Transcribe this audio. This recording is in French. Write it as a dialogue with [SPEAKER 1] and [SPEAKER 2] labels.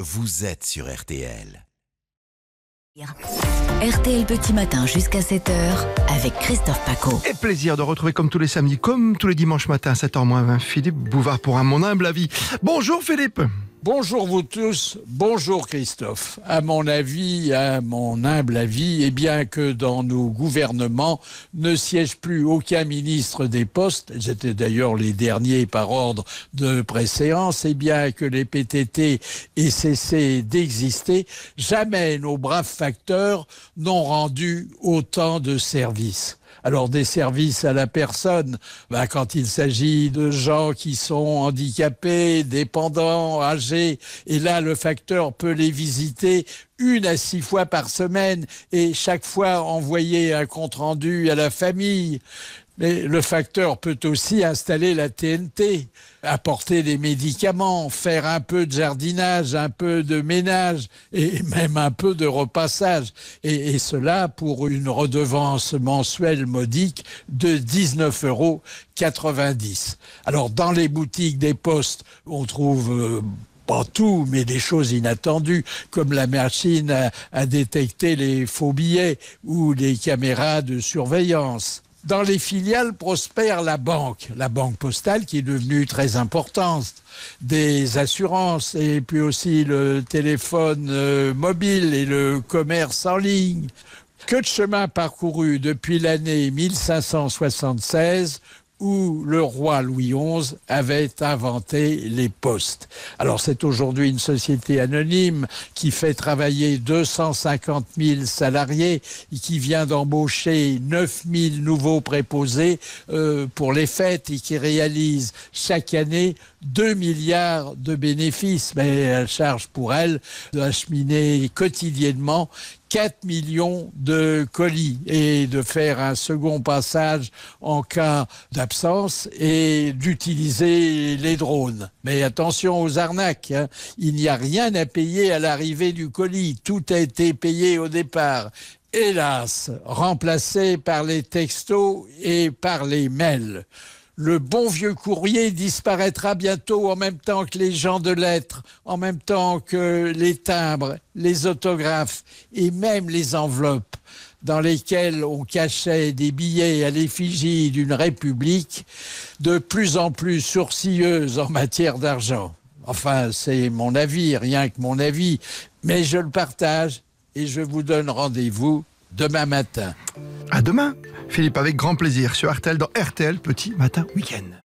[SPEAKER 1] vous êtes sur RTL.
[SPEAKER 2] RTL Petit Matin jusqu'à 7h avec Christophe Paco.
[SPEAKER 3] Et plaisir de retrouver comme tous les samedis, comme tous les dimanches matins à 7h moins 20, Philippe Bouvard pour un Mon Humble Avis. Bonjour Philippe.
[SPEAKER 4] Bonjour vous tous, bonjour Christophe. À mon avis, à mon humble avis, bien que dans nos gouvernements ne siège plus aucun ministre des Postes, j'étais d'ailleurs les derniers par ordre de préséance, bien que les PTT aient cessé d'exister, jamais nos braves facteurs n'ont rendu autant de services. Alors des services à la personne, quand il s'agit de gens qui sont handicapés, dépendants, âgés, et là le facteur peut les visiter 1 à 6 fois par semaine et chaque fois envoyer un compte-rendu à la famille. Mais le facteur peut aussi installer la TNT, apporter des médicaments, faire un peu de jardinage, un peu de ménage et même un peu de repassage. Et cela pour une redevance mensuelle modique de 19,90 €. Alors dans les boutiques des postes, on trouve... pas tout, mais des choses inattendues, comme la machine à détecter les faux billets ou les caméras de surveillance. Dans les filiales prospère la banque postale qui est devenue très importante, des assurances et puis aussi le téléphone mobile et le commerce en ligne. Que de chemin parcouru depuis l'année 1576 où le roi Louis XI avait inventé les postes. Alors c'est aujourd'hui une société anonyme qui fait travailler 250 000 salariés et qui vient d'embaucher 9 000 nouveaux préposés pour les fêtes et qui réalise chaque année 2 milliards de bénéfices. Mais elle charge pour elle d'acheminer quotidiennement 4 millions de colis et de faire un second passage en cas d'absence et d'utiliser les drones. Mais attention aux arnaques, il n'y a rien à payer à l'arrivée du colis, tout a été payé au départ. Hélas, remplacé par les textos et par les mails. Le bon vieux courrier disparaîtra bientôt en même temps que les gens de lettres, en même temps que les timbres, les autographes et même les enveloppes dans lesquelles on cachait des billets à l'effigie d'une république de plus en plus sourcilleuse en matière d'argent. Enfin, c'est mon avis, rien que mon avis, mais je le partage et je vous donne rendez-vous demain matin.
[SPEAKER 3] À demain Philippe, avec grand plaisir sur RTL dans RTL Petit Matin Week-end.